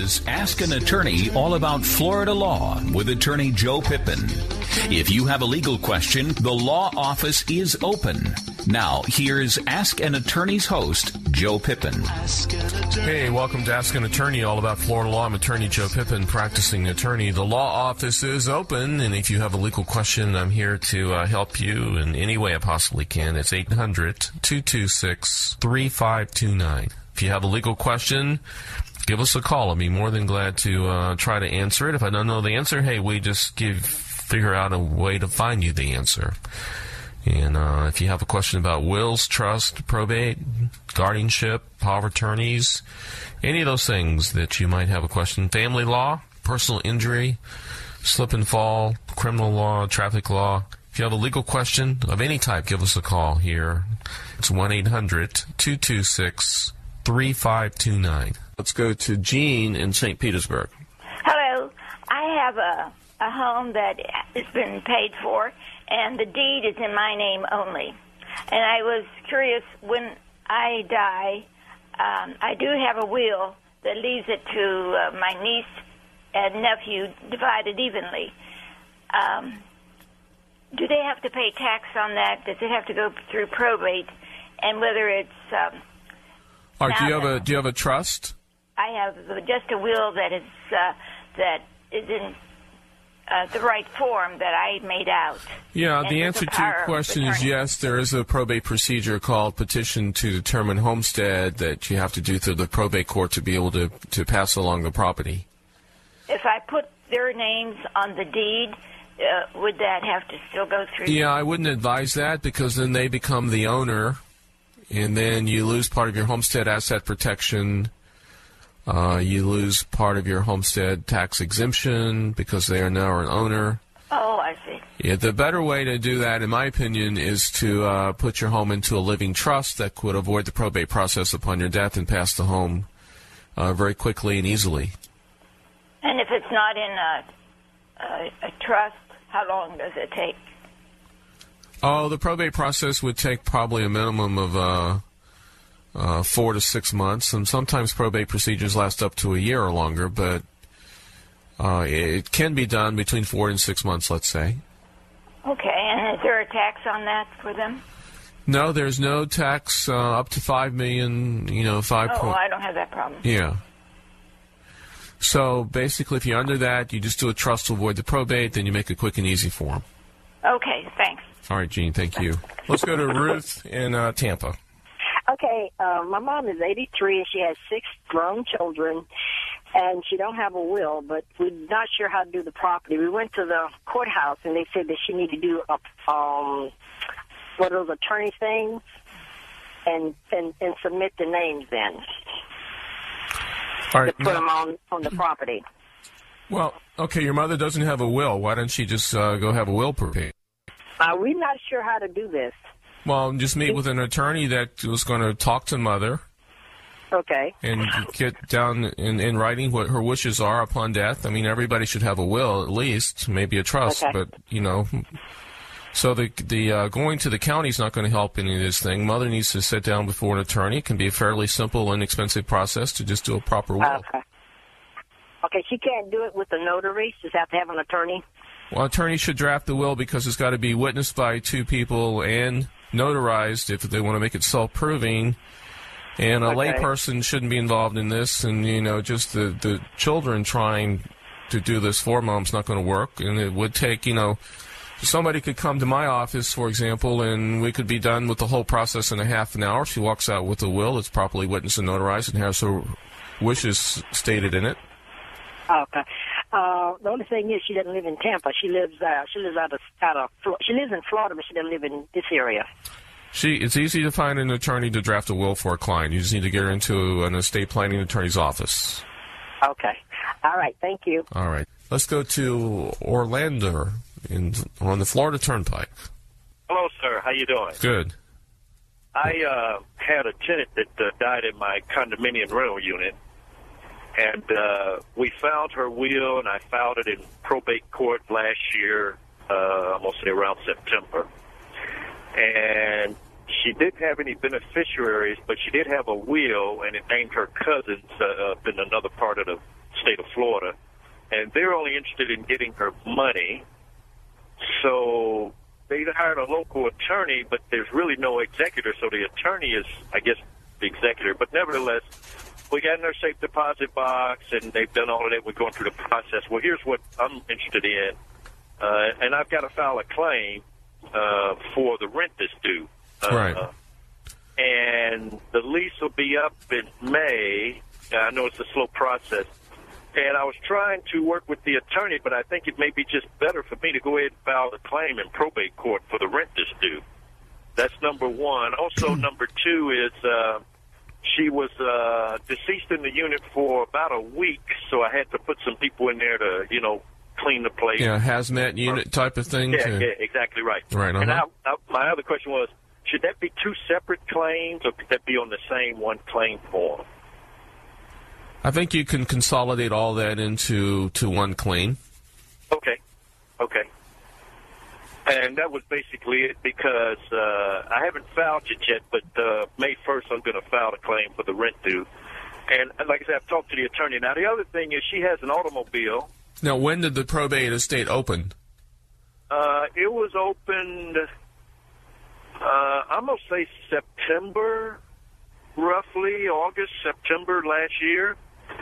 is Ask an Attorney, all about Florida law with attorney Joe Pippin. If you have a legal question, the law office is open. Now, here's Ask an Attorney's host, Joe Pippin. Hey, welcome to Ask an Attorney, all about Florida law. I'm attorney Joe Pippin, practicing attorney. The law office is open, and if you have a legal question, I'm here to help you in any way I possibly can. It's 800-226-3529. If you have a legal question, give us a call. I'll be more than glad to try to answer it. If I don't know the answer, hey, we just figure out a way to find you the answer. And if you have a question about wills, trust, probate, guardianship, power of attorneys, any of those things that you might have a question, family law, personal injury, slip and fall, criminal law, traffic law, if you have a legal question of any type, give us a call here. It's 1-800-226-3529. Let's go to Jean in St. Petersburg. Hello. I have a home that has been paid for, and the deed is in my name only. And I was curious, when I die, I do have a will that leaves it to my niece and nephew divided evenly. Do they have to pay tax on that? Does it have to go through probate? And whether it's... All right, do you have a trust? I have just a will that is in the right form that I made out. Yeah, the answer to your question is yes. There is a probate procedure called petition to determine homestead that you have to do through the probate court to be able to pass along the property. If I put their names on the deed, would that have to still go through? Yeah, I wouldn't advise that because then they become the owner, and then you lose part of your homestead asset protection. You lose part of your homestead tax exemption because they are now an owner. Oh, I see. Yeah, the better way to do that, in my opinion, is to put your home into a living trust that could avoid the probate process upon your death and pass the home very quickly and easily. And if it's not in a trust, how long does it take? Oh, the probate process would take probably a minimum of 4 to 6 months, and sometimes probate procedures last up to a year or longer, but it can be done between 4 and 6 months, let's say. Okay, and is there a tax on that for them? No, there's no tax up to $5 million, I don't have that problem. Yeah. So basically, if you're under that, you just do a trust to avoid the probate, then you make it quick and easy for them. Okay, thanks. All right, Gene, thank you. Let's go to Ruth in Tampa. Okay, my mom is 83 and she has 6 grown children, and she don't have a will, but we're not sure how to do the property. We went to the courthouse and they said that she needed to do one of those attorney things and submit the names in. All right, to put them on the property. Well, okay, your mother doesn't have a will. Why don't she just go have a will prepared? We're not sure how to do this. Well, just meet with an attorney that was going to talk to mother. Okay. And get down in writing what her wishes are upon death. I mean, everybody should have a will, at least, maybe a trust, okay. But, So the going to the county is not going to help any of this thing. Mother needs to sit down before an attorney. It can be a fairly simple, inexpensive process to just do a proper will. Okay, she can't do it with the notary. She just have to have an attorney. Well, an attorney should draft the will because it's got to be witnessed by 2 people and notarized if they want to make it self-proving. And a layperson shouldn't be involved in this. And, just the children trying to do this for mom's not going to work. And it would take, somebody could come to my office, for example, and we could be done with the whole process in a half an hour. She walks out with a will. It's properly witnessed and notarized and has her wishes stated in it. Okay. The only thing is she doesn't live in Tampa. She lives she lives in Florida, but she doesn't live in this area. It's easy to find an attorney to draft a will for a client. You just need to get her into an estate planning attorney's office. Okay. All right. Thank you. All right. Let's go to Orlando on the Florida Turnpike. Hello, sir. How you doing? Good. I had a tenant that died in my condominium rental unit, and we found her will, and I filed it in probate court last year, I'm going to say around September. And she didn't have any beneficiaries, but she did have a will, and it named her cousins up in another part of the state of Florida, and they're only interested in getting her money. So they hired a local attorney, but there's really no executor, so the attorney is, I guess, the executor. But nevertheless, we got in their safe deposit box, and they've done all of that. We're going through the process. Well, here's what I'm interested in, and I've got to file a claim for the rent that's due. Right. And the lease will be up in May. I know it's a slow process. And I was trying to work with the attorney, but I think it may be just better for me to go ahead and file a claim in probate court for the rent that's due. That's number one. Also, number two is she was deceased in the unit for about a week, so I had to put some people in there to, clean the place. Yeah, hazmat unit type of thing. Yeah, exactly right. Right. And my other question was, should that be two separate claims, or could that be on the same one claim form? I think you can consolidate all that into one claim. Okay. And that was basically it, because I haven't filed it yet, but May 1st I'm going to file a claim for the rent due. And like I said, I've talked to the attorney. Now, the other thing is she has an automobile. Now, when did the probate estate open? It was opened, I'm going to say September, roughly, August, September last year.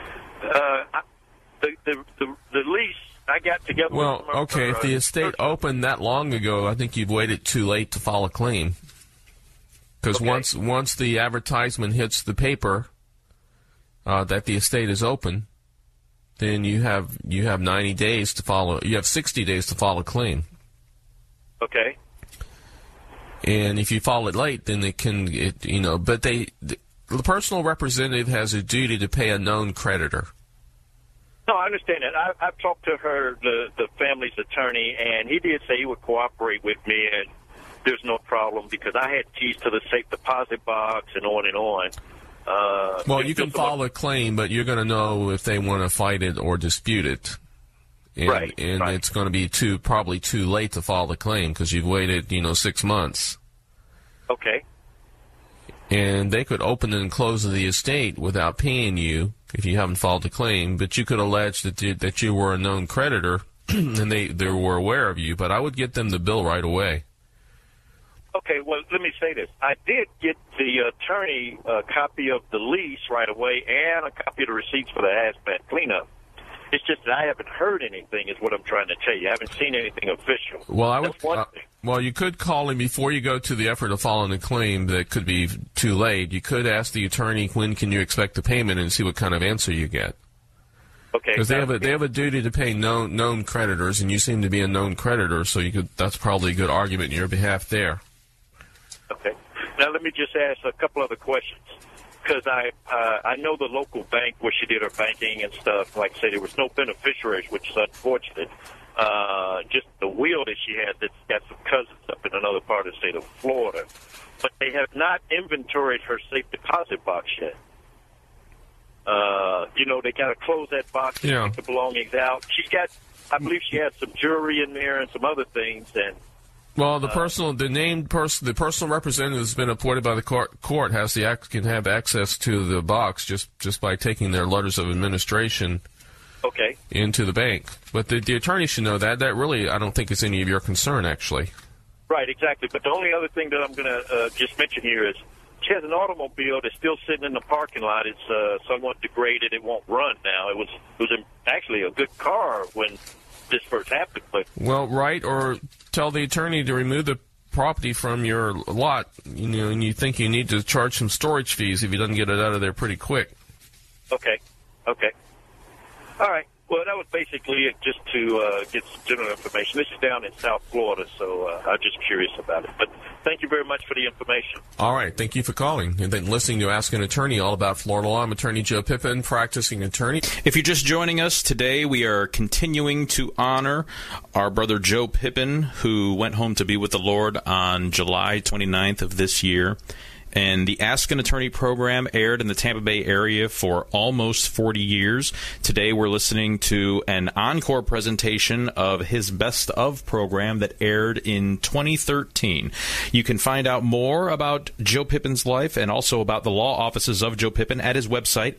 The lease I got together. Well, okay, if the estate opened that long ago, I think you've waited too late to file a claim. Because once the advertisement hits the paper that the estate is open, then you have 90 days to follow. You have 60 days to file a claim. Okay. And if you file it late, then but the personal representative has a duty to pay a known creditor. No, I understand that. I've talked to the family's attorney, and he did say he would cooperate with me, and there's no problem because I had keys to the safe deposit box and on and on. Well, you can file a claim, but you're going to know if they want to fight it or dispute it. And, right. It's going to be probably too late to file the claim because you've waited, 6 months. Okay. And they could open and close the estate without paying you if you haven't filed a claim, but you could allege that you were a known creditor and they were aware of you, but I would get them the bill right away. Okay, well, let me say this. I did get the attorney a copy of the lease right away and a copy of the receipts for the hazmat cleanup. It's just that I haven't heard anything is what I'm trying to tell you. I haven't seen anything official. Well, you could call him before you go to the effort of filing a claim that could be too late. You could ask the attorney, when can you expect the payment, and see what kind of answer you get. Okay. Because they have a duty to pay known creditors, and you seem to be a known creditor, so that's probably a good argument in your behalf there. Okay. Now let me just ask a couple other questions. Because I know the local bank where she did her banking and stuff. Like I say, there was no beneficiaries, which is unfortunate. Just the will that she had that's got some cousins up in another part of the state of Florida. But they have not inventoried her safe deposit box yet. They got to close that box and take the belongings out. I believe she had some jewelry in there and some other things. And well, the personal representative has been appointed by the court can have access to the box just by taking their letters of administration into the bank. But the attorney should know that. That really, I don't think is any of your concern, actually. Right, exactly. But the only other thing that I'm going to just mention here is she has an automobile that's still sitting in the parking lot. It's somewhat degraded. It won't run now. It was actually a good car when this first happened. But or tell the attorney to remove the property from your lot, and you think you need to charge some storage fees if he doesn't get it out of there pretty quick. Okay. All right. Well, that was basically it, just to get some general information. This is down in South Florida, so I'm just curious about it. But thank you very much for the information. All right. Thank you for calling and then listening to Ask an Attorney, all about Florida law. I'm Attorney Joe Pippin, practicing attorney. If you're just joining us today, we are continuing to honor our brother Joe Pippin, who went home to be with the Lord on July 29th of this year. And the Ask an Attorney program aired in the Tampa Bay area for almost 40 years. Today we're listening to an encore presentation of his Best Of program that aired in 2013. You can find out more about Joe Pippin's life and also about the law offices of Joe Pippin at his website,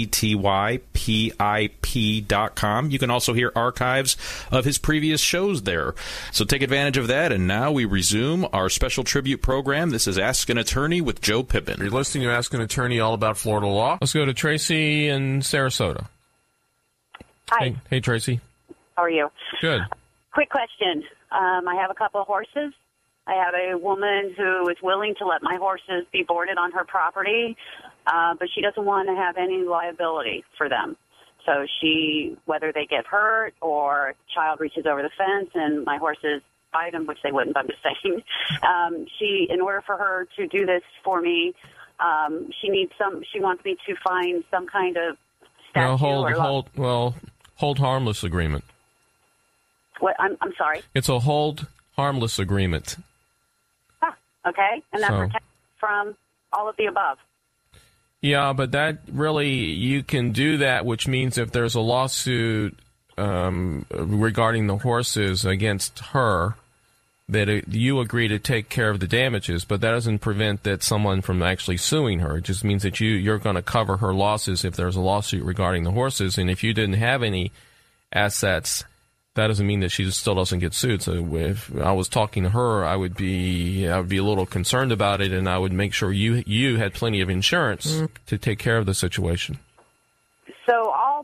attypip.com. You can also hear archives of his previous shows there. So take advantage of that. And now we resume our special tribute program. This is Ask an Attorney with Joe Pippin. You're listening to Ask an Attorney, all about Florida law. Let's go to Tracy in Sarasota. Hi. Hey, Tracy. How are you? Good. Quick question. I have a couple of horses. I have a woman who is willing to let my horses be boarded on her property, but she doesn't want to have any liability for them. So whether they get hurt or a child reaches over the fence and my horses bite them, which they wouldn't, I'm just saying, in order for her to do this for me, she wants me to find some kind of statute hold harmless agreement. What? I'm sorry. It's a hold harmless agreement. Okay, and that protects from all of the above. Yeah, but that really, you can do that, which means if there's a lawsuit regarding the horses against her, that you agree to take care of the damages, but that doesn't prevent someone from actually suing her. It just means that you're going to cover her losses if there's a lawsuit regarding the horses, and if you didn't have any assets, that doesn't mean that she still doesn't get sued. So if I was talking to her, I would be a little concerned about it, and I would make sure you had plenty of insurance to take care of the situation. So all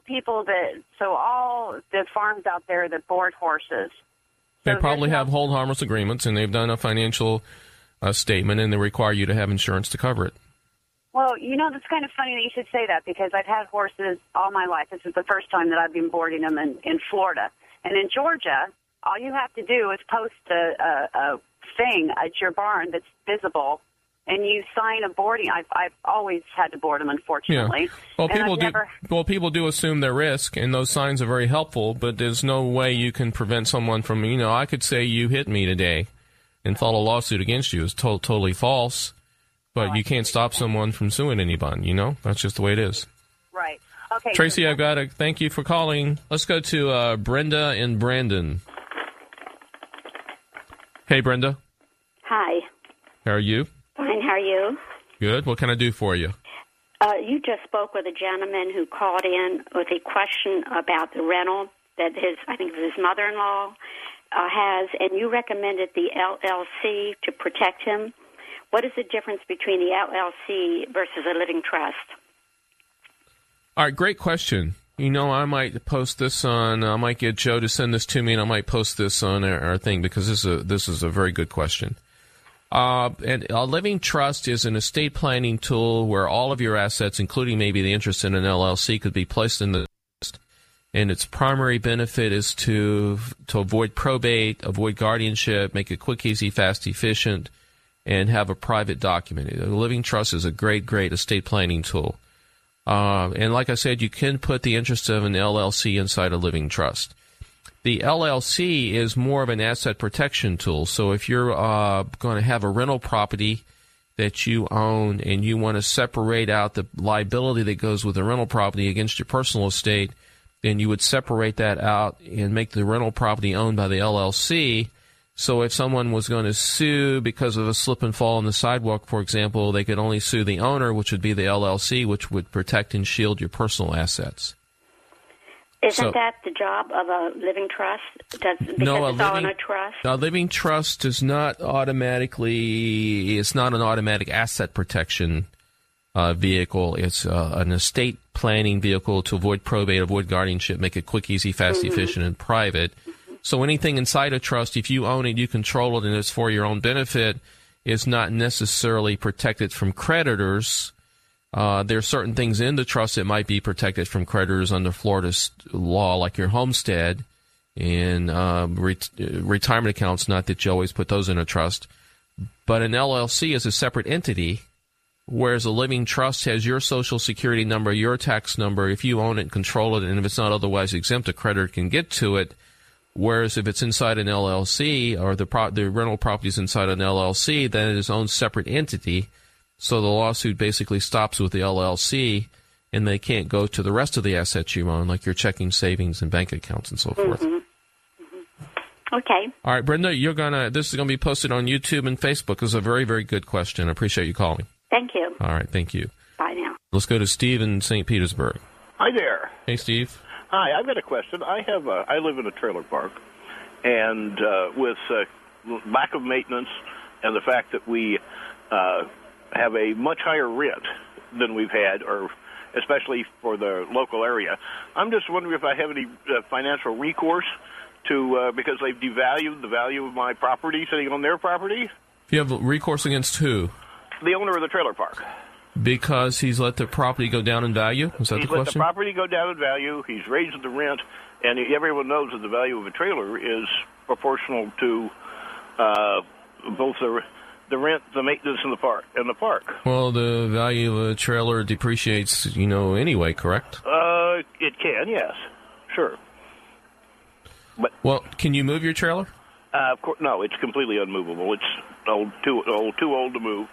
the farms out there that board horses, they probably have hold harmless agreements, and they've done a financial statement, and they require you to have insurance to cover it. Well, that's kind of funny that you should say that, because I've had horses all my life. This is the first time that I've been boarding them in Florida. And in Georgia, all you have to do is post a thing at your barn that's visible, and you sign a boarding. I've always had to board them, unfortunately. Yeah. Well, people do assume their risk, and those signs are very helpful, but there's no way you can prevent someone from, I could say you hit me today and file a lawsuit against you. It's totally false, but you can't stop someone from suing anybody, That's just the way it is. Right. Okay. Tracy, I've got to thank you for calling. Let's go to Brenda in Brandon. Hey, Brenda. Hi. How are you? Fine. How are you? Good. What can I do for you? You just spoke with a gentleman who called in with a question about the rental that his mother-in-law has, and you recommended the LLC to protect him. What is the difference between the LLC versus a living trust? All right, great question. I might post this on. I might get Joe to send this to me, and I might post this on our thing, because this is a very good question. And a living trust is an estate planning tool where all of your assets, including maybe the interest in an LLC, could be placed in the trust. And its primary benefit is to avoid probate, avoid guardianship, make it quick, easy, fast, efficient, and have a private document. A living trust is a great, great estate planning tool. And like I said, you can put the interest of an LLC inside a living trust. The LLC is more of an asset protection tool. So if you're going to have a rental property that you own and you want to separate out the liability that goes with the rental property against your personal estate, then you would separate that out and make the rental property owned by the LLC. So if someone was going to sue because of a slip and fall on the sidewalk, for example, they could only sue the owner, which would be the LLC, which would protect and shield your personal assets. Isn't that the job of a living trust? All in a trust? A living trust is not automatically, it's not an automatic asset protection vehicle. It's an estate planning vehicle to avoid probate, avoid guardianship, make it quick, easy, fast, efficient, and private. So anything inside a trust, if you own it, you control it, and it's for your own benefit, is not necessarily protected from creditors. There are certain things in the trust that might be protected from creditors under Florida's law, like your homestead and retirement accounts, not that you always put those in a trust. But an LLC is a separate entity, whereas a living trust has your Social Security number, your tax number. If you own it and control it, and if it's not otherwise exempt, a creditor can get to it. Whereas if it's inside an LLC or the rental property is inside an LLC, then it is its own separate entity, So the lawsuit basically stops with the LLC, and they can't go to the rest of the assets you own, like your checking, savings, and bank accounts and so forth. Okay. All right, Brenda, this is gonna be posted on YouTube and Facebook. It's a very, very good question. I appreciate you calling. Thank you. All right, thank you. Bye now. Let's go to Steve in St. Petersburg. Hi there. Hey, Steve. Hi, I've got a question. I live in a trailer park, and with lack of maintenance and the fact that we have a much higher rent than we've had, or especially for the local area, I'm just wondering if I have any financial recourse to because they've devalued the value of my property sitting on their property. You have recourse against who? The owner of the trailer park. Because he's let the property go down in value? Is that the question? He's let the property go down in value. He's raised the rent, and everyone knows that the value of a trailer is proportional to both the rent, the maintenance, and the park. Well, the value of a trailer depreciates, anyway, correct? It can, yes, sure. But can you move your trailer? Of course, no. It's completely unmovable. It's too old to move.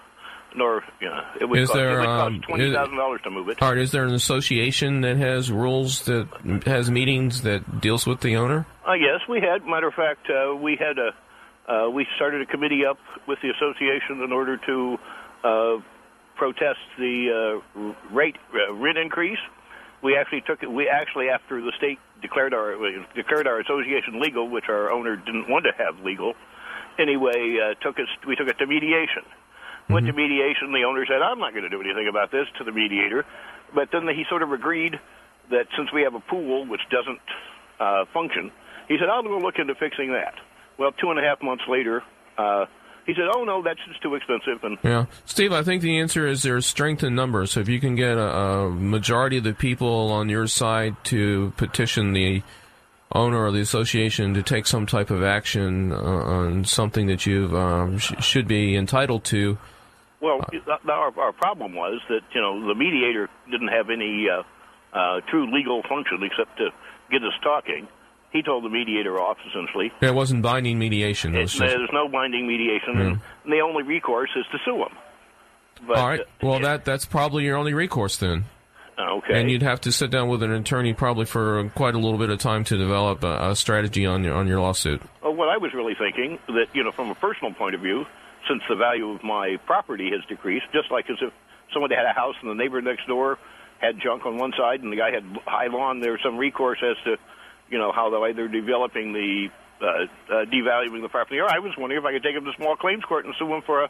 It would cost $20,000 to move it. All right, is there an association that has rules, that has meetings that deals with the owner? Yes, we had. Matter of fact, we started a committee up with the association in order to protest the rent increase. We actually after the state declared our association legal, which our owner didn't want to have legal. Anyway, we took it to mediation. Went to mediation. The owner said, "I'm not going to do anything about this," to the mediator. But then he sort of agreed that since we have a pool which doesn't function, he said, "I'm going to look into fixing that." Well, 2.5 months later, he said, "Oh no, that's just too expensive." And yeah, Steve, I think the answer is there's strength in numbers. So if you can get a majority of the people on your side to petition the owner or the association to take some type of action on something that you should be entitled to. Well, our problem was that the mediator didn't have any true legal function except to get us talking. He told the mediator off, essentially. It wasn't binding mediation. There's no binding mediation, and the only recourse is to sue him. But, all right. Well, that's probably your only recourse then. Okay. And you'd have to sit down with an attorney probably for quite a little bit of time to develop a strategy on your lawsuit. Well, what I was really thinking that, from a personal point of view, since the value of my property has decreased, just like as if someone had a house and the neighbor next door had junk on one side and the guy had high lawn, there's some recourse as to, how they're developing the devaluing the property. Or I was wondering if I could take him to small claims court and sue him for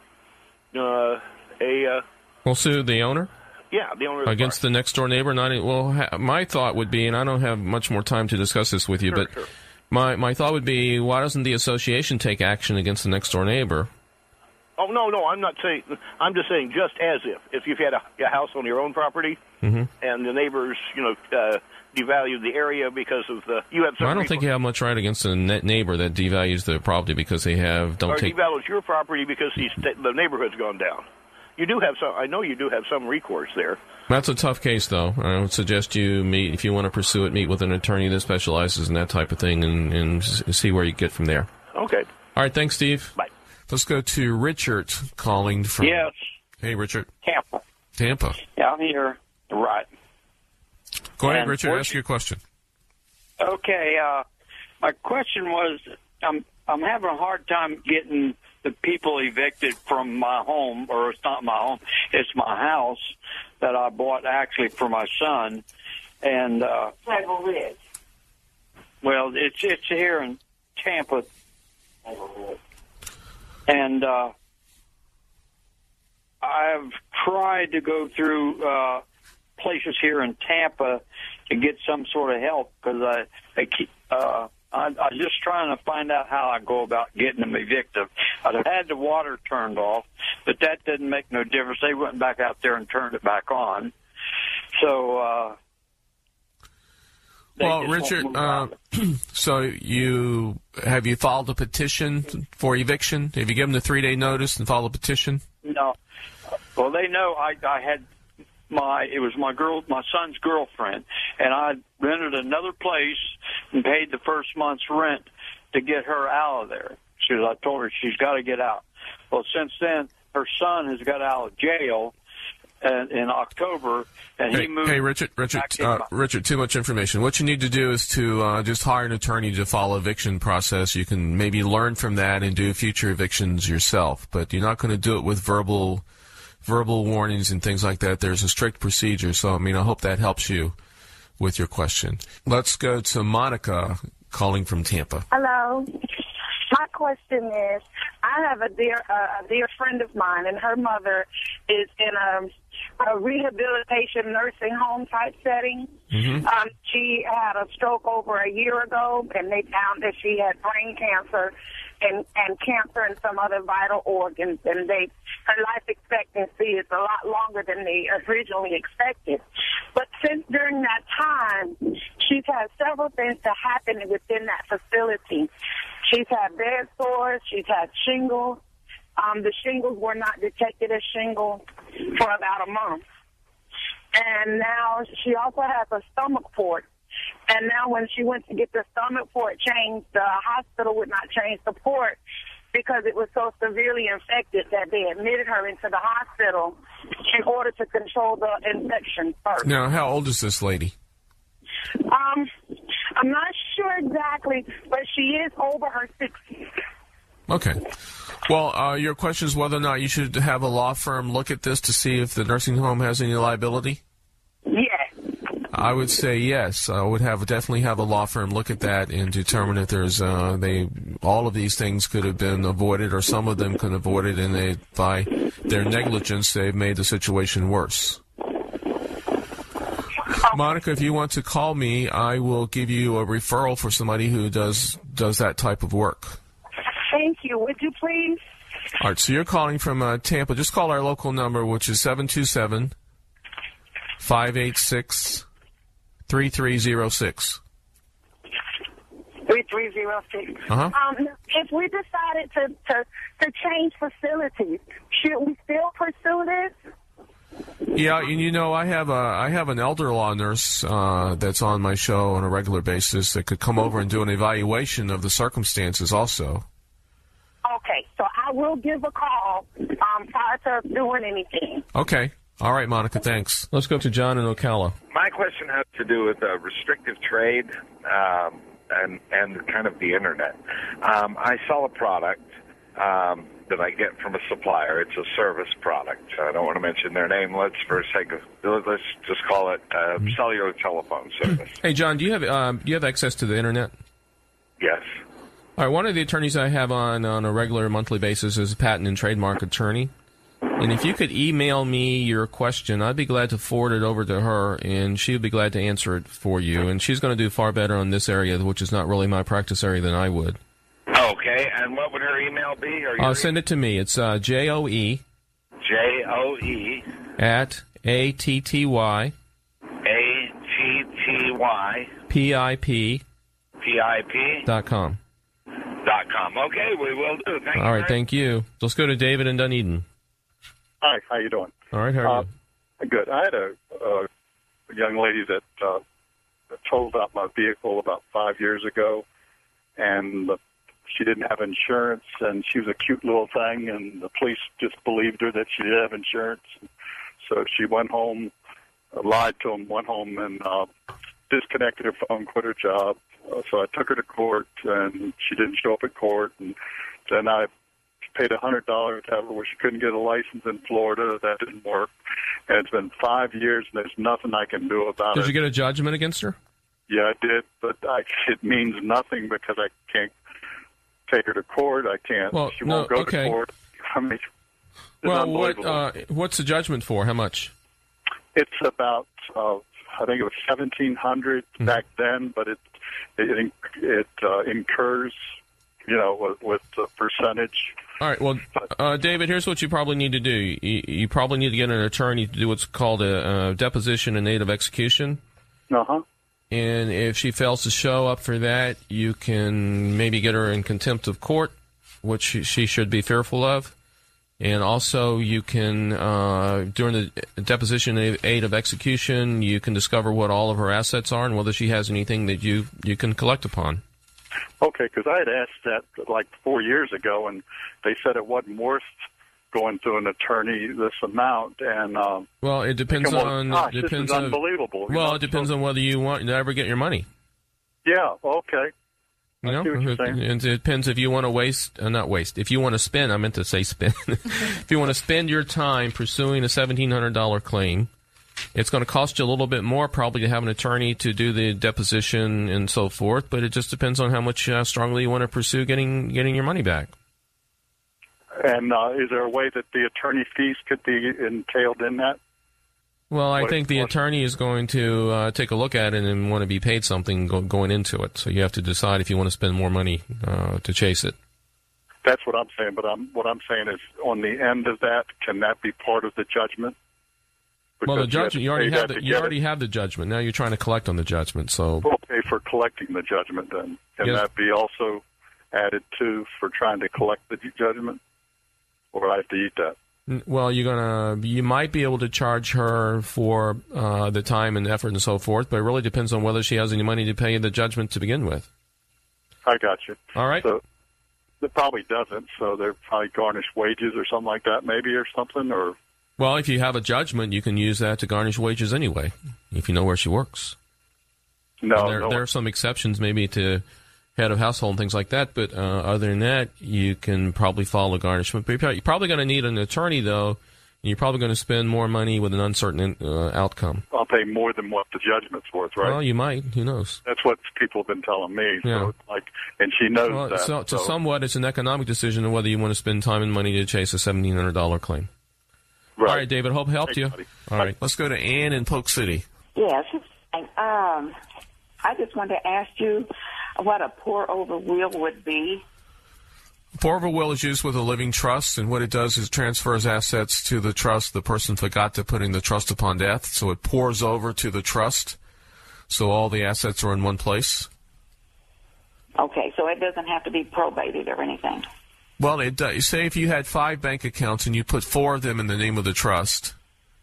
We'll sue the owner? Yeah, the owner of the against park. The next door neighbor. My thought would be, and I don't have much more time to discuss this with you, Sure. my thought would be, why doesn't the association take action against the next door neighbor? Oh no, I'm not saying. I'm just saying, just as if you've had a house on your own property and the neighbors, devalued the area because of you have some. I don't think you have much right against a neighbor that devalues the property because they devalues your property because the neighborhood's gone down. You do have some. I know you do have some recourse there. That's a tough case, though. I would suggest you meet, if you want to pursue it, meet with an attorney that specializes in that type of thing and see where you get from there. Okay. All right. Thanks, Steve. Bye. Let's go to Richard calling from... Yes. Hey, Richard. Tampa. Yeah, I'm here. Right. Go ahead, Richard. Ask your question. Okay. My question was, I'm having a hard time getting the people evicted from my home, or it's not my home, it's my house that I bought actually for my son. And Table Ridge. Well, it's here in Tampa. And I've tried to go through places here in Tampa to get some sort of help because I'm just trying to find out how I go about getting them evicted. I've had the water turned off, but that didn't make no difference. They went back out there and turned it back on. So... Well, Richard, so you filed a petition for eviction? Have you given the 3-day notice and filed a petition? No. Well, they know I had it was my son's girlfriend, and I rented another place and paid the first month's rent to get her out of there. I told her she's got to get out. Well, since then, her son has got out of jail in October, and he moved. Hey, Richard, too much information. What you need to do is to just hire an attorney to follow eviction process. You can maybe learn from that and do future evictions yourself, but you're not going to do it with verbal warnings and things like that. There's a strict procedure, so I hope that helps you with your question. Let's go to Monica calling from Tampa. Hello. My question is, I have a dear friend of mine, and her mother is in a rehabilitation nursing home type setting. Mm-hmm. She had a stroke over a year ago, and they found that she had brain cancer and cancer in some other vital organs, and her life expectancy is a lot longer than they originally expected. But since during that time, she's had several things to happen within that facility. She's had bed sores, she's had shingles. The shingles were not detected as shingles for about a month. And now she also has a stomach port. And now when she went to get the stomach port changed, the hospital would not change the port because it was so severely infected that they admitted her into the hospital in order to control the infection first. Now, how old is this lady? I'm not sure exactly, but she is over her 60s. Okay. Well, your question is whether or not you should have a law firm look at this to see if the nursing home has any liability? Yes. I would say yes. I would definitely have a law firm look at that and determine if there's all of these things could have been avoided, or some of them could have avoided, and by their negligence they've made the situation worse. Monica, if you want to call me, I will give you a referral for somebody who does that type of work. Thank you. Would you please? All right, so you're calling from Tampa. Just call our local number, which is 727-586-3306. $3306. 3306. If we decided to change facilities, should we still pursue this? Yeah, and I have an elder law nurse that's on my show on a regular basis that could come over and do an evaluation of the circumstances also. Okay, so I will give a call prior to doing anything. Okay. All right, Monica, thanks. Let's go to John in Ocala. My question has to do with restrictive trade and kind of the Internet. I sell a product that I get from a supplier. It's a service product. I don't want to mention their name. Let's just call it cellular telephone service. Hey, John, do you have access to the Internet? Yes. All right, one of the attorneys I have on a regular monthly basis is a patent and trademark attorney. And if you could email me your question, I'd be glad to forward it over to her, and she would be glad to answer it for you. And she's going to do far better on this area, which is not really my practice area, than I would. Okay, and what would her email be? Send it to me. It's JOE. JOE. At ATTY. ATTY. PIP. PIP. .com. Okay, we will do. Thank you. All right, thank you. Let's go to David in Dunedin. Hi, how you doing? All right, how are you? Good. I had a young lady that totaled out my vehicle about 5 years ago, and she didn't have insurance, and she was a cute little thing, and the police just believed her that she did have insurance. So she went home, lied to them, went home, and disconnected her phone, quit her job. So I took her to court, and she didn't show up at court, and then I paid $100 to have her where she couldn't get a license in Florida. That didn't work. And it's been 5 years, and there's nothing I can do about it. Did you get a judgment against her? Yeah, I did, but it means nothing because I can't take her to court. I can't. Well, she won't go to court. I mean, what's the judgment for? How much? It's about, I think it was $1,700 back then, but it incurs, with the percentage. All right. Well, David, here's what you probably need to do. You probably need to get an attorney to do what's called a deposition in aid of execution. Uh-huh. And if she fails to show up for that, you can maybe get her in contempt of court, which she should be fearful of. And also you can, during the deposition in aid of execution, you can discover what all of her assets are and whether she has anything that you can collect upon. Okay, because I had asked that like 4 years ago, and they said it wasn't worth going to an attorney this amount, and well, it depends on. Gosh, depends this is on, unbelievable. Well, it depends on whether you want to ever get your money. Yeah. Okay. You know, it depends if you want to not waste. If you want to spend, I meant to say spend. If you want to spend your time pursuing a $1,700 claim, it's going to cost you a little bit more probably to have an attorney to do the deposition and so forth. But it just depends on how much strongly you want to pursue getting your money back. And is there a way that the attorney fees could be entailed in that? Well, I think the attorney is going to take a look at it and want to be paid something going into it. So you have to decide if you want to spend more money to chase it. That's what I'm saying. But what I'm saying is, on the end of that, can that be part of the judgment? Because well, the judgment, you already have the judgment. Now you're trying to collect on the judgment. So we'll pay for collecting the judgment then. Can that be also added to for trying to collect the judgment? Or I have to eat that? Well, you might be able to charge her for the time and effort and so forth, but it really depends on whether she has any money to pay the judgment to begin with. I got you. All right. So it probably doesn't. So they're probably garnished wages or something like that, maybe, or something. Or well, if you have a judgment, you can use that to garnish wages anyway, if you know where she works. No, there are some exceptions, maybe to head of household and things like that, but other than that, you can probably file a garnishment. But you're probably going to need an attorney, though, and you're probably going to spend more money with an uncertain outcome. I'll pay more than what the judgment's worth, right? Well, you might. Who knows? That's what people have been telling me. Yeah. So it's like, and she knows that. So somewhat, it's an economic decision on whether you want to spend time and money to chase a $1,700 claim. Right. All right, David. Hope helped you. Buddy. All right. Let's go to Ann in Polk City. Yes. I just wanted to ask you what a pour-over will would be. Pour-over will is used with a living trust, and what it does is transfers assets to the trust. The person forgot to put in the trust upon death, so it pours over to the trust, so all the assets are in one place. Okay, so it doesn't have to be probated or anything. Well, it does. Say if you had 5 bank accounts and you put 4 of them in the name of the trust,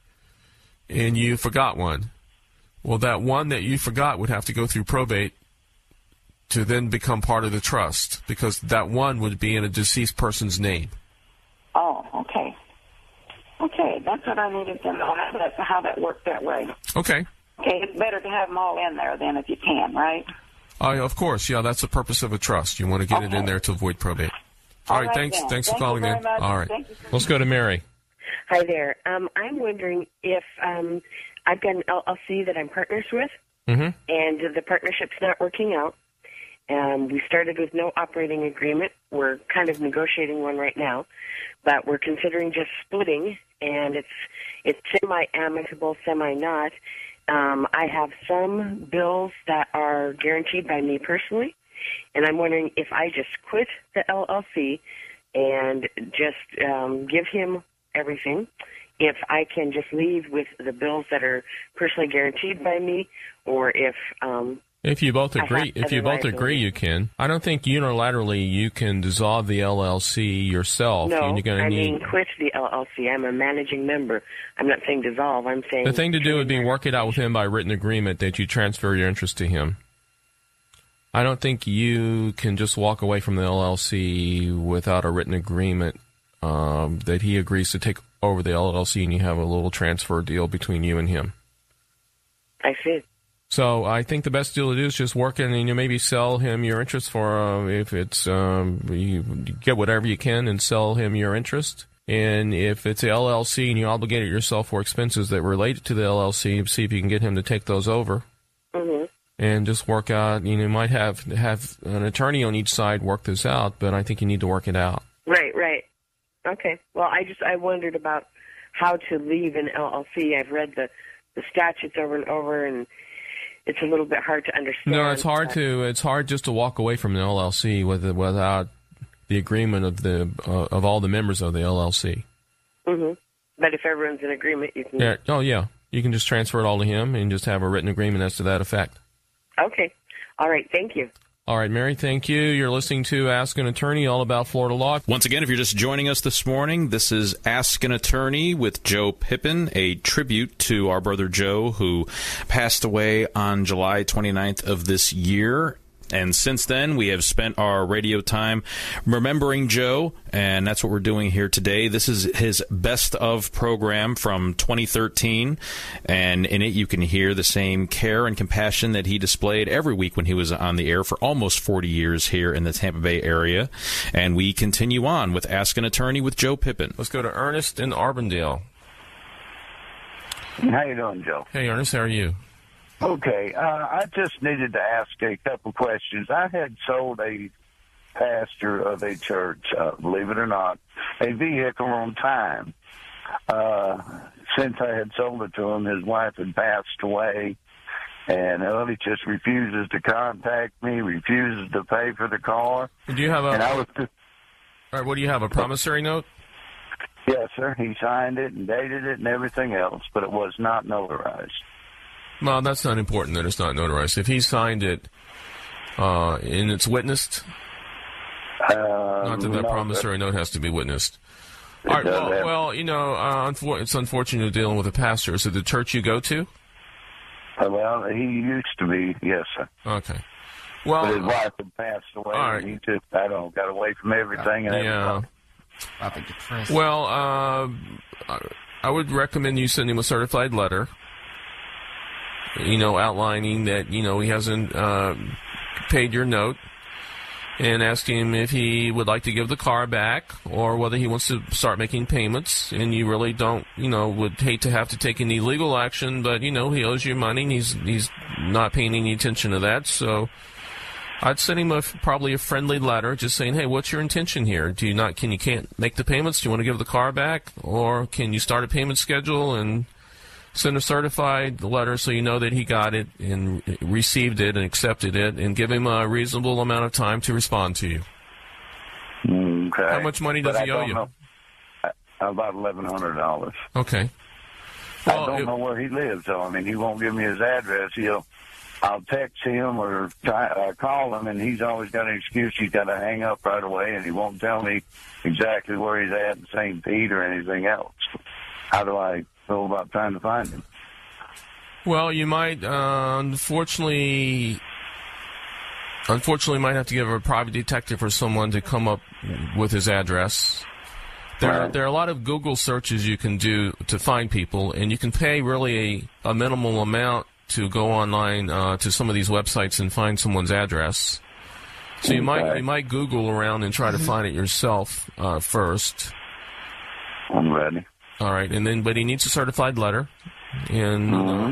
and you forgot one, well, that one that you forgot would have to go through probate to then become part of the trust, because that one would be in a deceased person's name. Oh, okay. Okay, that's what I needed to know, how that worked that way. Okay. Okay, it's better to have them all in there then if you can, right? Of course, yeah, that's the purpose of a trust. You want to get it in there to avoid probate. All right, thanks for calling in. All right. Let's go to Mary. Hi there. I'm wondering if I've got an LLC that I'm partners with, and the partnership's not working out. We started with no operating agreement. We're kind of negotiating one right now, but we're considering just splitting, and it's semi-amicable, semi-not. I have some bills that are guaranteed by me personally, and I'm wondering if I just quit the LLC and just give him everything, if I can just leave with the bills that are personally guaranteed by me, or if you both agree, you can. I don't think unilaterally you can dissolve the LLC yourself. No, I mean quit the LLC. I'm a managing member. I'm not saying dissolve. I'm saying the thing to do would be work it out with him by written agreement that you transfer your interest to him. I don't think you can just walk away from the LLC without a written agreement that he agrees to take over the LLC and you have a little transfer deal between you and him. I see. So I think the best deal to do is just work in and you maybe sell him your interest for, if it's, you get whatever you can and sell him your interest. And if it's a LLC and you obligated yourself for expenses that relate to the LLC, see if you can get him to take those over. Mm-hmm. And just work out, you might have an attorney on each side work this out, but I think you need to work it out. Right. Okay. Well, I wondered about how to leave an LLC. I've read the statutes over and over, and it's a little bit hard to understand. No, it's hard just to walk away from an LLC without the agreement of all the members of the LLC. Mm-hmm. But if everyone's in agreement, you can. Yeah. Oh, yeah. You can just transfer it all to him and just have a written agreement as to that effect. Okay. All right. Thank you. All right, Mary, thank you. You're listening to Ask an Attorney, all about Florida law. Once again, if you're just joining us this morning, this is Ask an Attorney with Joe Pippin, a tribute to our brother Joe, who passed away on July 29th of this year. And since then, we have spent our radio time remembering Joe, and that's what we're doing here today. This is his best of program from 2013, and in it you can hear the same care and compassion that he displayed every week when he was on the air for almost 40 years here in the Tampa Bay area. And we continue on with Ask an Attorney with Joe Pippin. Let's go to Ernest in Arbondale. How you doing, Joe? Hey, Ernest, how are you? Okay, I just needed to ask a couple questions. I had sold a pastor of a church, believe it or not, a vehicle on time. Since I had sold it to him, his wife had passed away, and he just refuses to contact me, refuses to pay for the car. Do you have and I was all right, what do you have, a promissory note? Yes, sir. He signed it and dated it and everything else, but it was not notarized. Well, that's not important that it's not notarized. If he signed it and it's witnessed, not that promissory note has to be witnessed. All right, well, you know, it's unfortunate you're dealing with a pastor. Is it the church you go to? Well, he used to be, yes, sir. Okay. Well, but his wife had passed away, and he just, got away from everything. And yeah. Well, I would recommend you send him a certified letter, outlining that, he hasn't paid your note, and ask him if he would like to give the car back or whether he wants to start making payments. And you really don't, would hate to have to take any legal action, but, he owes you money, and he's not paying any attention to that. So I'd send him probably a friendly letter just saying, hey, what's your intention here? Can you can't make the payments? Do you want to give the car back? Or can you start a payment schedule and send a certified letter so you know that he got it and received it and accepted it, and give him a reasonable amount of time to respond to you. Okay. How much money does he owe you? About $1,100. Okay. Well, I don't know where he lives, though. I mean, he won't give me his address. I'll text him or call him, and he's always got an excuse. He's got to hang up right away, and he won't tell me exactly where he's at in St. Pete or anything else. How do I go about trying to find him? Well, you might, unfortunately, might have to give a private detective or someone to come up with his address. There are a lot of Google searches you can do to find people, and you can pay really a minimal amount to go online to some of these websites and find someone's address. So you might Google around and try to find it yourself first. I'm ready. All right, but he needs a certified letter, and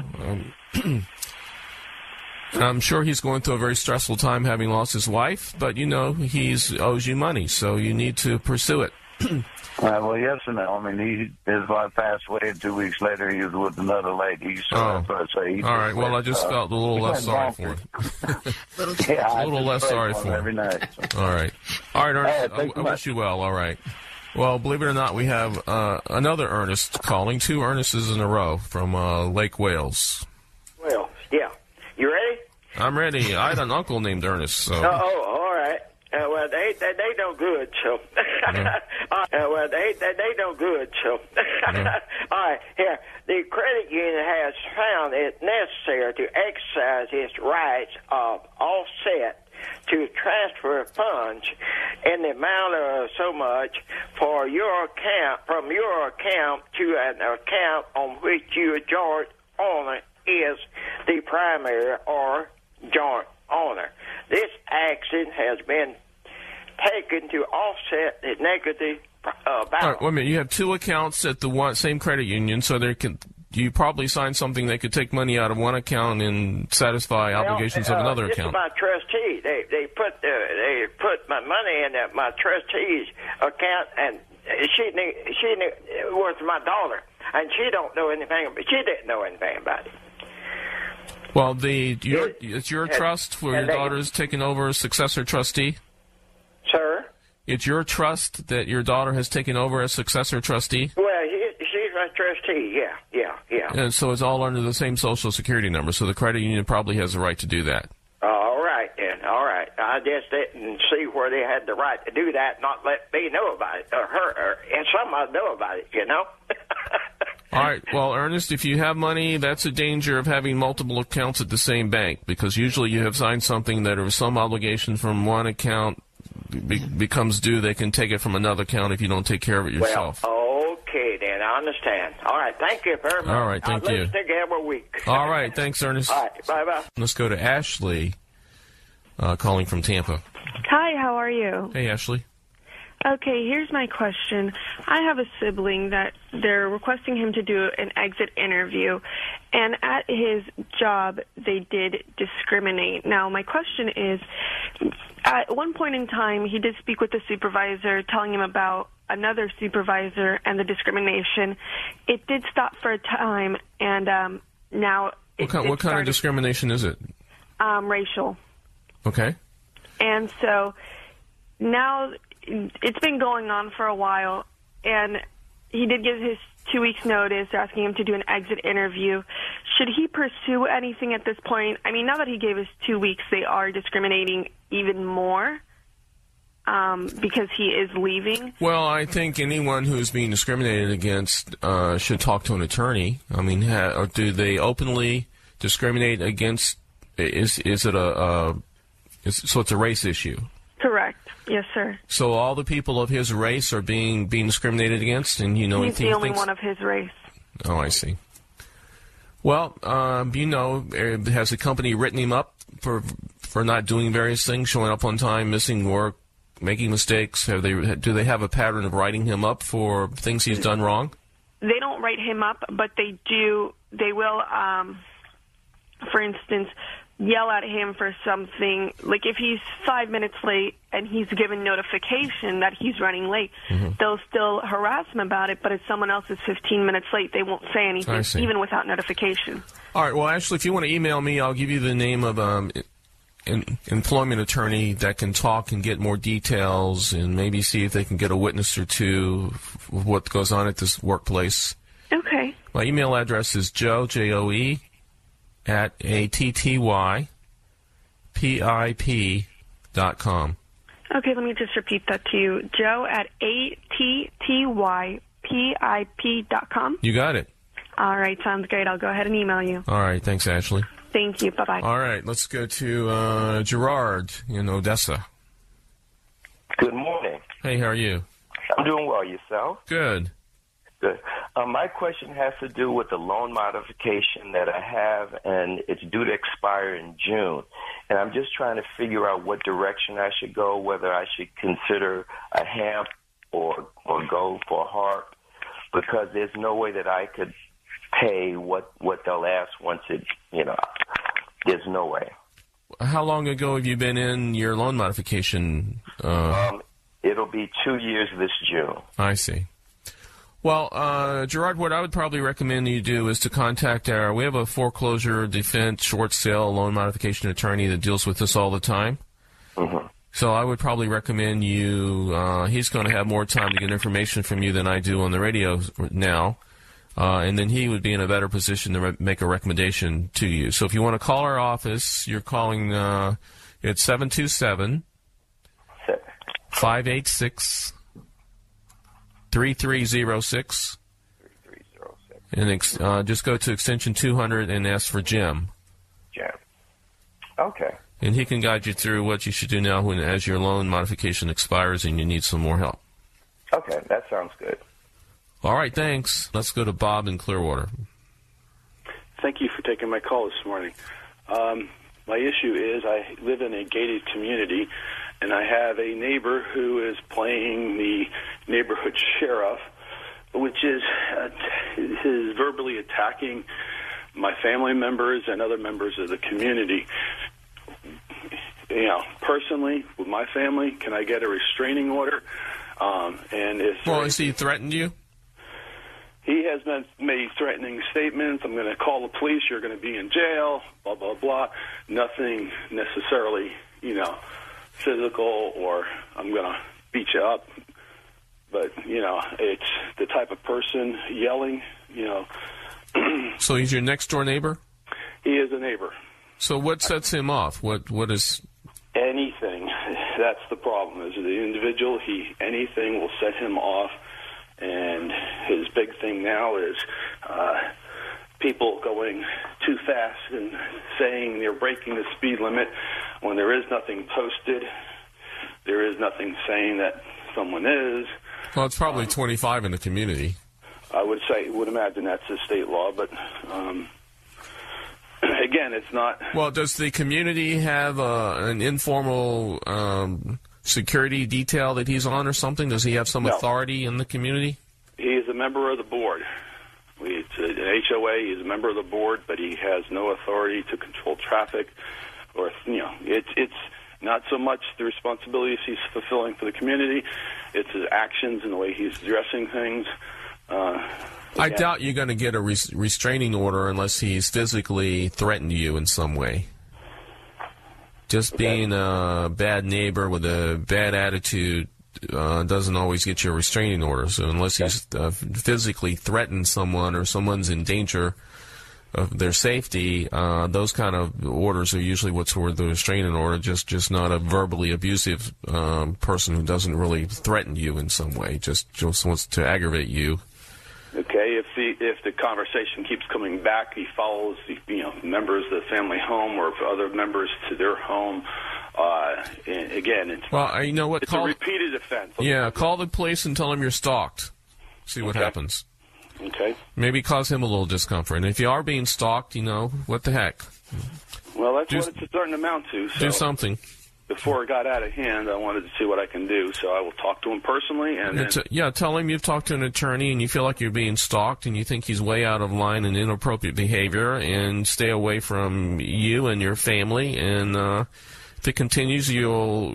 I'm sure he's going through a very stressful time having lost his wife, but he owes you money, so you need to pursue it. Well, yes and no. I mean, his wife passed away, and 2 weeks later he was with another lady. So all right. Well, I just felt a little less sorry for him. A little less sorry for him every night. So. All right, Ernest. I wish you well. All right. Well, believe it or not, we have another Ernest calling. 2 Ernests in a row from Lake Wales. Well, yeah. You ready? I'm ready. I had an uncle named Ernest. So. Oh, all right. Well, they no good, so. Well, they no good, so. All right, here. The credit union has found it necessary to exercise its rights of offset to transfer funds in the amount of so much for your account, from your account to an account on which your joint owner is the primary or joint owner. This action has been taken to offset the negative balance. All right, wait a minute. You have 2 accounts at the same credit union, so you probably signed something that could take money out of one account and satisfy obligations of another account. This is my trustee. They put my money in my trustee's account, and she worth my daughter, and she don't know anything. She didn't know anything about it. Well, it's your trust where your daughter's taken over as successor trustee? Sir? It's your trust that your daughter has taken over as successor trustee? Well, she's my trustee, yeah. And so it's all under the same Social Security number, so the credit union probably has the right to do that. All right, then. All right. I just didn't see where they had the right to do that, not let me know about it, or her, and somebody know about it, All right. Well, Ernest, if you have money, that's a danger of having multiple accounts at the same bank, because usually you have signed something that if some obligation from one account becomes due, they can take it from another account if you don't take care of it yourself. Well, okay, then. I understand. All right. Thank you very much. All right. Thank you. Let's take care of a week. All right. Thanks, Ernest. All right. Bye-bye. Let's go to Ashley, calling from Tampa. Hi, how are you? Hey, Ashley. Okay, here's my question. I have a sibling that they're requesting him to do an exit interview, and at his job, they did discriminate. Now, my question is, at one point in time, he did speak with the supervisor, telling him about another supervisor and the discrimination. It did stop for a time, and now What kind of discrimination is it? Racial. Okay. And so now it's been going on for a while, and he did give his 2 weeks notice asking him to do an exit interview. Should he pursue anything at this point? I mean, now that he gave his 2 weeks, they are discriminating even more because he is leaving. Well, I think anyone who's being discriminated against should talk to an attorney. I mean, do they openly discriminate against? Is it so it's a race issue? Correct. Yes, sir. So all the people of his race are being discriminated against, and he's the only one of his race. Oh, I see. Well, has the company written him up for not doing various things, showing up on time, missing work, making mistakes? Do they have a pattern of writing him up for things he's done wrong? They don't write him up, but they do. They will, for instance, yell at him for something. Like if he's 5 minutes late and he's given notification that he's running late, they'll still harass him about it, but if someone else is 15 minutes late, they won't say anything, even without notification. All right. Well, Ashley, if you want to email me, I'll give you the name of an employment attorney that can talk and get more details and maybe see if they can get a witness or two of what goes on at this workplace. Okay. My email address is Joe, J-O-E, at attypip.com. Okay, let me just repeat that to you. Joe at attypip.com. You got it. All right, sounds great. I'll go ahead and email you. All right, thanks, Ashley. Thank you. Bye-bye. All right, let's go to Gerard in Odessa. Good morning. Hey, how are you? I'm doing well. Yourself? Good. Good. My question has to do with the loan modification that I have, and it's due to expire in June. And I'm just trying to figure out what direction I should go, whether I should consider a HAMP or go for a HARP, because there's no way that I could pay what they'll ask once there's no way. How long ago have you been in your loan modification? It'll be 2 years this June. I see. Well, Gerard, what I would probably recommend you do is to contact we have a foreclosure, defense, short sale, loan modification attorney that deals with this all the time. Mm-hmm. So I would probably recommend you, he's going to have more time to get information from you than I do on the radio now. And then he would be in a better position to make a recommendation to you. So if you want to call our office, you're calling, it's 727-586 3306. And just go to extension 200 and ask for Jim. Jim. Okay. And he can guide you through what you should do now as your loan modification expires and you need some more help. Okay, that sounds good. All right, thanks. Let's go to Bob in Clearwater. Thank you for taking my call this morning. My issue is I live in a gated community, and I have a neighbor who is playing the neighborhood sheriff, which is verbally attacking my family members and other members of the community. Personally, with my family, can I get a restraining order? Has he threatened you? He has made threatening statements. I'm going to call the police. You're going to be in jail, blah, blah, blah. Nothing necessarily, physical or I'm going to beat you up. But, it's the type of person yelling, So he's your next-door neighbor? He is a neighbor. So what sets him off? What is... Anything. That's the problem. As the individual, anything will set him off. And his big thing now is people going too fast and saying they're breaking the speed limit when there is nothing posted. There is nothing saying that someone is. Well, it's probably 25 in the community. I would imagine that's a state law, but again, it's not. Well, does the community have an informal security detail that he's on or something? Does he have some authority in the community? He is a member of the board. It's an HOA. He's a member of the board, but he has no authority to control traffic, or it's not so much the responsibilities he's fulfilling for the community. It's his actions and the way he's addressing things. I doubt you're going to get a restraining order unless he's physically threatened you in some way. Just being a bad neighbor with a bad attitude doesn't always get you a restraining order. So unless he's physically threatened someone or someone's in danger of their safety, those kind of orders are usually what's worth the restraining order, just not a verbally abusive person who doesn't really threaten you in some way, just wants to aggravate you. Okay, if the conversation keeps coming back, he follows members of the family home or other members to their home. Again, it's you know what? It's a repeated offense. Yeah, call the police and tell him you're stalked. See what happens. Okay. Maybe cause him a little discomfort. And if you are being stalked, what the heck? Well, that's what it's starting to amount to. So do something. Before it got out of hand, I wanted to see what I can do, so I will talk to him personally. And tell him you've talked to an attorney and you feel like you're being stalked and you think he's way out of line and inappropriate behavior, and stay away from you and your family. And if it continues, you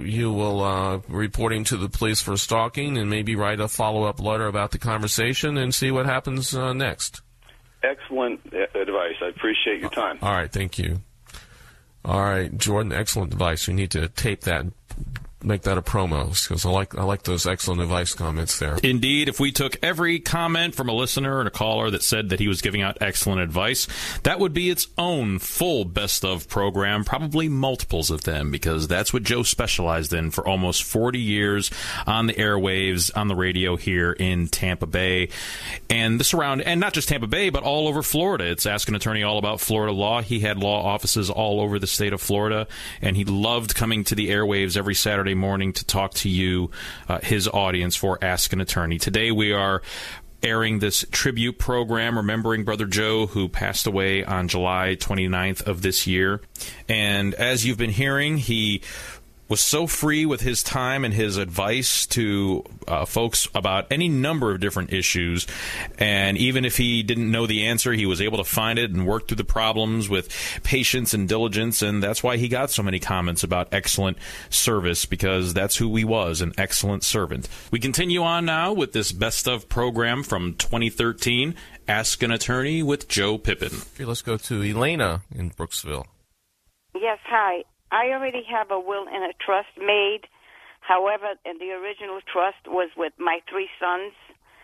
will report him to the police for stalking and maybe write a follow-up letter about the conversation and see what happens next. Excellent advice. I appreciate your time. All right, thank you. All right, Jordan, excellent advice. We need to tape that, make that a promo, because I like those excellent advice comments there. Indeed, if we took every comment from a listener and a caller that said that he was giving out excellent advice, that would be its own full best of program, probably multiples of them, because that's what Joe specialized in for almost 40 years on the airwaves, on the radio here in Tampa Bay and the surrounding, and not just Tampa Bay, but all over Florida. It's Ask an Attorney all about Florida law. He had law offices all over the state of Florida, and he loved coming to the airwaves every Saturday morning to talk to you, his audience, for Ask an Attorney. Today we are airing this tribute program remembering Brother Joe, who passed away on July 29th of this year. And as you've been hearing, he was so free with his time and his advice to folks about any number of different issues. And even if he didn't know the answer, he was able to find it and work through the problems with patience and diligence. And that's why he got so many comments about excellent service, because that's who he was, an excellent servant. We continue on now with this best of program from 2013, Ask an Attorney with Joe Pippin. Okay, let's go to Elena in Brooksville. Yes, hi. I already have a will and a trust made. However, the original trust was with my 3 sons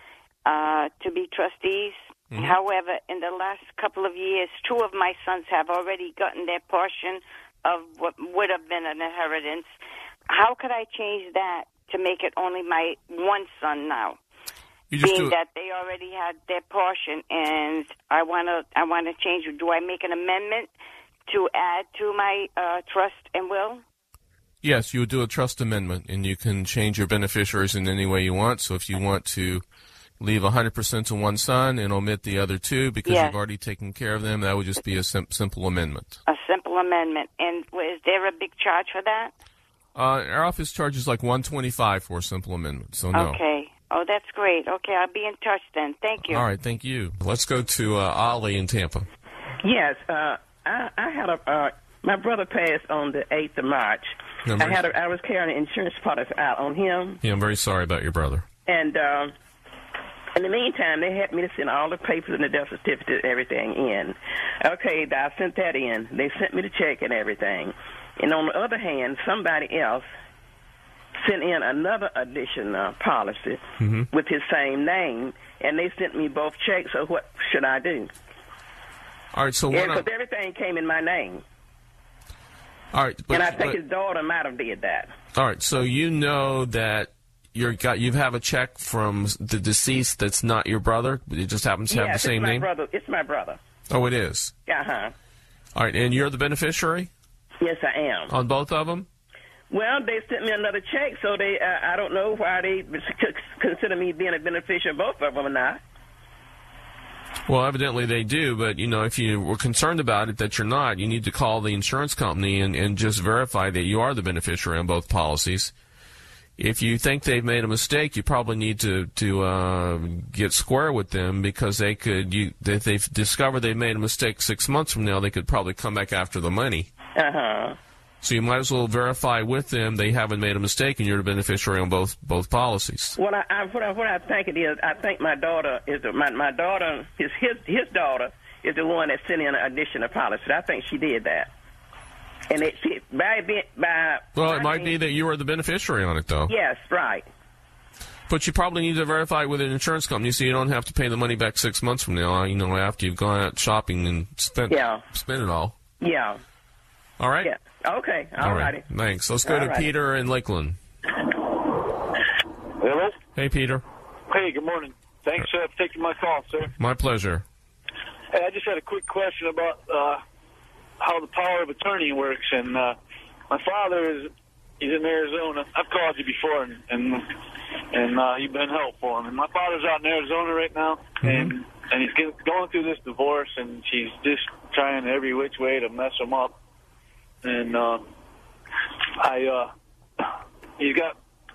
to be trustees. Mm-hmm. However, in the last couple of years, 2 of my sons have already gotten their portion of what would have been an inheritance. How could I change that to make it only my 1 son now? Being that they already had their portion, and I want to change it. Do I make an amendment to add to my trust and will? Yes, you would do a trust amendment, and you can change your beneficiaries in any way you want. So if you want to leave 100% to 1 son and omit the other 2 because you've already taken care of them, that would just be a simple amendment. A simple amendment. And is there a big charge for that? Our office charges like $125 for a simple amendment, so no. Okay. Oh, that's great. Okay, I'll be in touch then. Thank you. All right, thank you. Let's go to Ollie in Tampa. Yes, I had my brother passed on the 8th of March. I was carrying an insurance policy out on him. Yeah, I'm very sorry about your brother. And in the meantime, they had me to send all the papers and the death certificate and everything in. Okay, I sent that in. They sent me the check and everything. And on the other hand, somebody else sent in another additional policy with his same name, and they sent me both checks. So what should I do? All right, so because everything came in my name. All right, and I think his daughter might have did that. All right, so you know that you have a check from the deceased that's not your brother. It just happens to have the same name. It's my brother. Oh, it is. Uh-huh. All right, and you're the beneficiary? Yes, I am. On both of them? Well, they sent me another check, so they I don't know why they consider me being a beneficiary of both of them or not. Well, evidently they do, but, if you were concerned about it that you're not, you need to call the insurance company and just verify that you are the beneficiary on both policies. If you think they've made a mistake, you probably need to get square with them, because if they've discovered they've made a mistake 6 months from now, they could probably come back after the money. Uh-huh. So you might as well verify with them they haven't made a mistake and you're the beneficiary on both policies. Well, what I think it is, I think my daughter is my daughter, his daughter is the one that sent in an additional policy. I think she did that. And it might be that you are the beneficiary on it, though. Yes, right. But you probably need to verify it with an insurance company so you don't have to pay the money back 6 months from now, after you've gone out shopping and spent it all. Yeah. All right? Yeah. Okay. All righty. Thanks. Let's go to Peter in Lakeland. Hello? Hey, Peter. Hey, good morning. Thanks for taking my call, sir. My pleasure. Hey, I just had a quick question about how the power of attorney works. And my father he's in Arizona. I've called you before, and you've been helpful. And my father's out in Arizona right now, and he's going through this divorce, and she's just trying every which way to mess him up. And he's got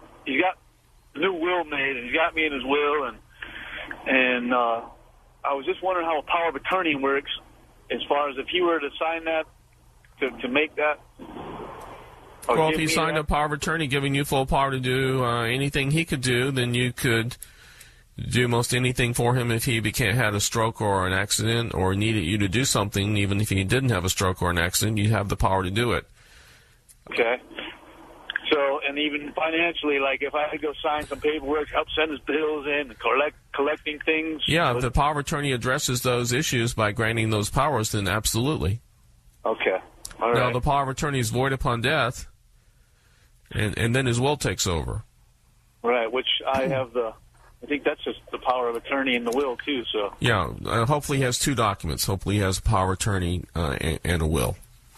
a new will made, and he's got me in his will, and I was just wondering how a power of attorney works, as far as if he were to sign that to make that. Well, if he signed a power of attorney giving you full power to do anything he could do, then you could do most anything for him if he had a stroke or an accident or needed you to do something. Even if he didn't have a stroke or an accident, you have the power to do it. Okay. So, and even financially, like if I had to go sign some paperwork, help send his bills in, and collecting things. Yeah, if the power of attorney addresses those issues by granting those powers, then absolutely. Okay. All right. Now, the power of attorney is void upon death, and then his will takes over. Right, which I have I think that's just the power of attorney in the will, too. So. Yeah, hopefully he has two documents. Hopefully he has a power of attorney and a will.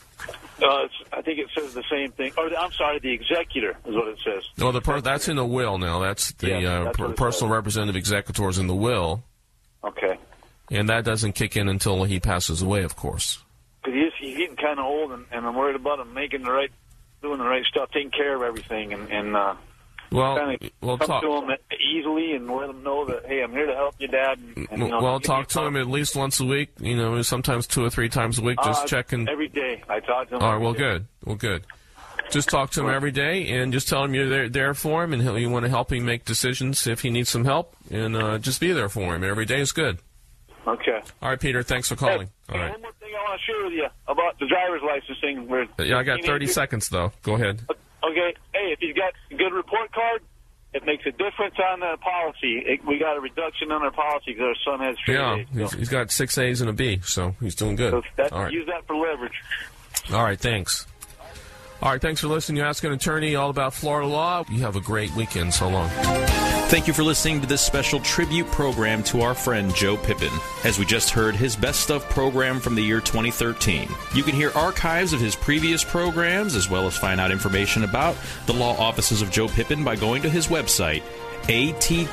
I think it says the same thing. Or I'm sorry, the executor is what it says. No, that's in the will now. That's the personal representative executors in the will. Okay. And that doesn't kick in until he passes away, of course. Because he's getting kind of old, and I'm worried about him doing the right stuff, taking care of everything, and we'll talk to him easily and let him know that, hey, I'm here to help you, Dad. Talk to him at least once a week. Sometimes 2 or 3 times a week. Just checking every day. I talk to him. All right. Well, good. Just talk to him every day and just tell him you're there for him, and you want to help him make decisions if he needs some help, and just be there for him. Every day is good. Okay. All right, Peter. Thanks for calling. Hey, all right. One more thing I want to share with you about the driver's license thing. I got 30 seconds though. Go ahead. Okay. Hey, if he's got a good report card, it makes a difference on the policy. We got a reduction on our policy because our son has straight A's. He's got 6 A's and a B, so he's doing good. So all right. Use that for leverage. All right, thanks. All right, thanks for listening to Ask an Attorney, all about Florida law. You have a great weekend. So long. Thank you for listening to this special tribute program to our friend Joe Pippin. As we just heard, his Best Of program from the year 2013. You can hear archives of his previous programs, as well as find out information about the law offices of Joe Pippin by going to his website,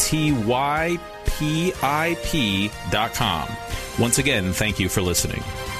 attypip.com. Once again, thank you for listening.